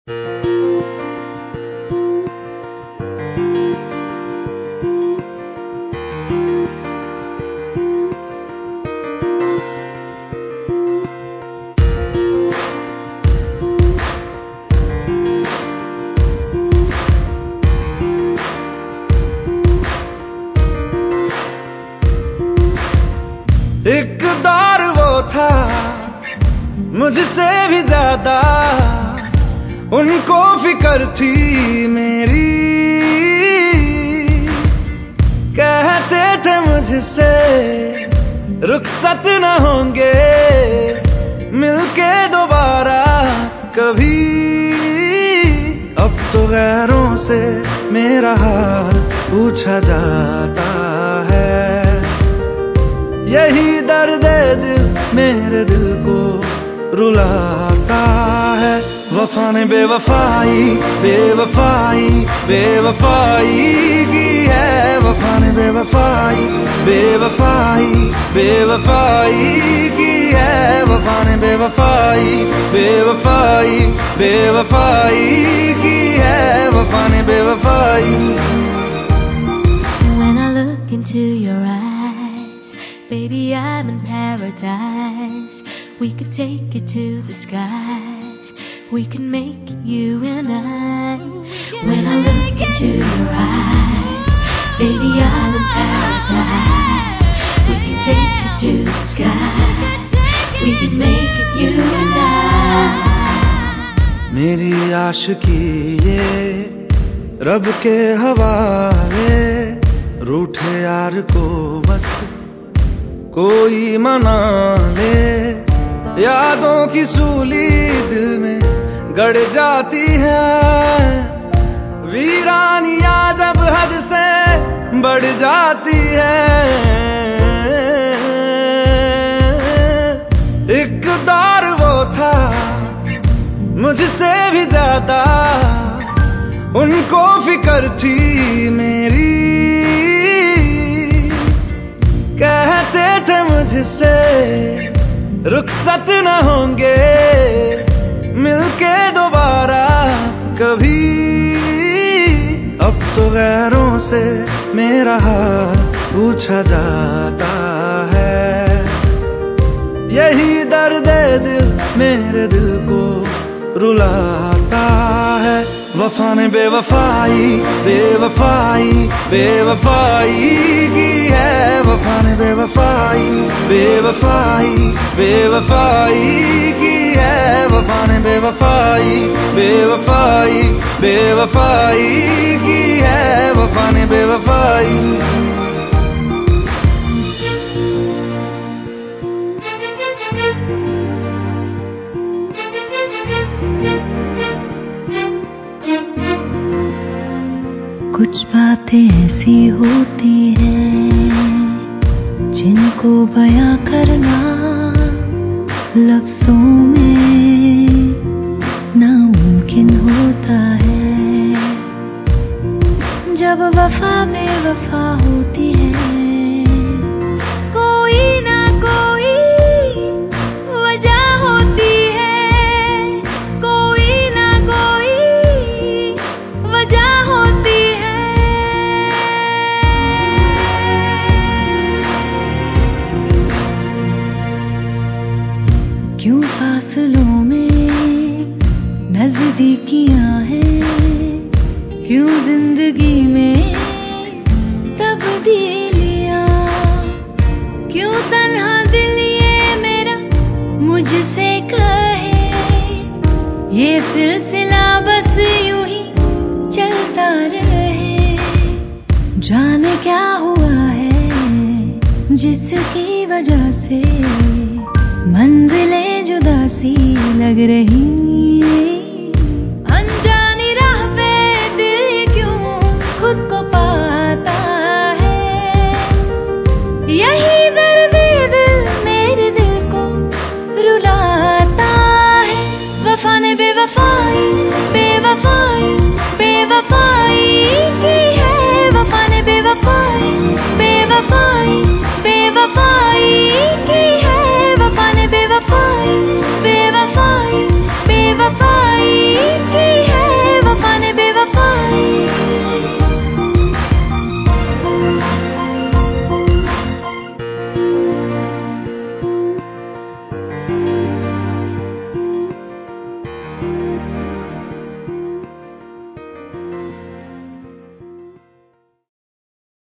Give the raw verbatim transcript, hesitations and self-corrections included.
एक दौर वो था मुझसे भी ज्यादा, उनको फिक्र थी मेरी। कहते थे मुझसे रुखसत न होंगे मिलके दोबारा कभी। अब तो गैरों से मेरा हाल पूछा जाता है, यही दर्द दिल मेरे दिल को रुलाता है। वफा ने बेवफाई बेवफाई बेवफाई की है, वफा ने बेवफाई बेवफाई बेवफाई की है, वफा ने बेवफाई बेवफाई बेवफाई की है, वफा ने बेवफाई। When I look into your eyes, baby, I'm in paradise. We could take it to the skies. We can make it you and I. When I look into your eyes, baby, I'm in paradise. We can take it to the skies. We can make it you and I. मेरी आशिकी ये रब के हवाले, रूठे यार को बस कोई मना ले। यादों की सूली दिल में गड़ जाती है, वीरानियां जब हद से बढ़ जाती है। एक दौर वो था मुझसे भी ज्यादा, उनको फिक्र थी मेरी। कहते थे मुझसे रुखसत न होंगे मिलके दोबारा कभी। अब तो गैरों से मेरा हाल पूछा जाता है, यही दर्द दिल मेरे दिल को रुलाता है। वफा ने बेवफाई बेवफाई बेवफाई की है, वफा ने बेवफाई बेवफाई बेवफाई की है, वफा ने बेवफाई बेवफाई बेवफाई की है, वफा ने बेवफाई। कुछ बातें ऐसी होती हैं जिनको बयां करना लफ्जों में नामुमकिन होता है। जब वफा बेवफा होती है, कोई ना कोई वजह होती है, कोई ना कोई वजह होती है। क्यों फासलों में नजदीकियां हैं, क्यों जिंदगी में तब्दीलियां, क्यों तन्हा दिल ये मेरा मुझसे कहे। ये सिलसिला बस यूं ही चलता रहे, जाने क्या हुआ है जिसकी वजह से मंजिलें जुदा सी लग रही।